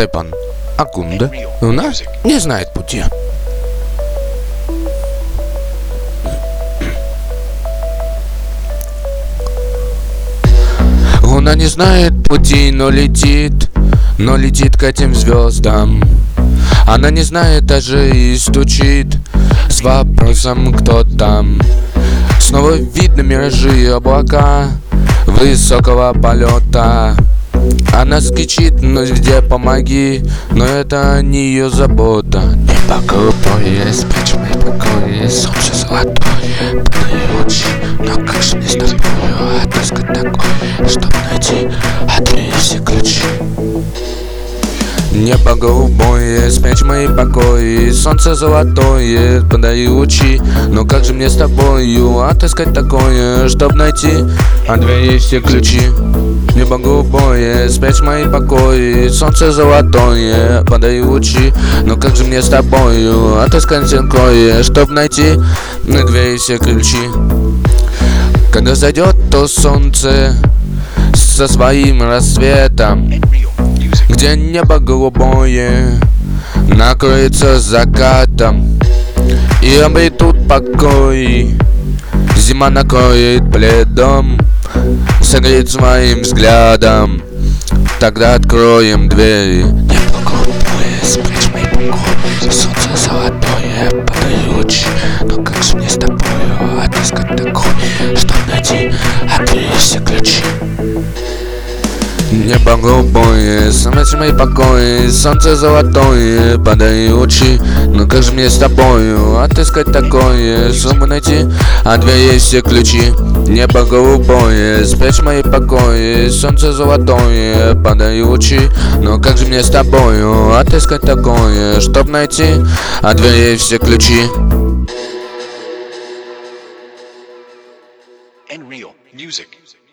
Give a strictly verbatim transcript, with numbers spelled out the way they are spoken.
Степан Акунда. Луна не знает пути. Луна не знает пути, но летит, но летит к этим звездам. Она не знает даже и стучит с вопросом, кто там. Снова видно миражи и облака высокого полета. Она скричит, но везде помоги, но это не ее забота. Небо голубое, спрячь мои покои, солнце золотое, подай лучи, но как же мне с тобою отыскать такое, чтоб найти отвери все ключи. Небо голубое, спрячь мои покои, солнце золотое, подай лучи, но как же мне с тобою отыскать такое, чтоб найти от двери все ключи. Небо голубое, спрячь мои покои, солнце золотое, подай лучи, но как же мне с тобою отыскать такое, чтоб найти на двери все ключи. Когда зайдет то солнце со своим рассветом, где небо голубое накроется закатом, и обретут покой, зима накроет пледом, согреет своим взглядом. Тогда откроем двери. Небо голубое, спрячь мои покои, солнце золотое, подай лучи, но как же мне с тобою отыскать такое, чтоб найти от двери все ключи. Небо голубое, спрячь мои покои, солнце золотое, подай лучи, но как же мне с тобою отыскать такое, чтобы найти от двери все ключи. Небо голубое, спрячь мои покои, солнце золотое, подай лучи, но как же мне с тобою отыскать такое, чтоб найти от двери все ключи. Unreal Music.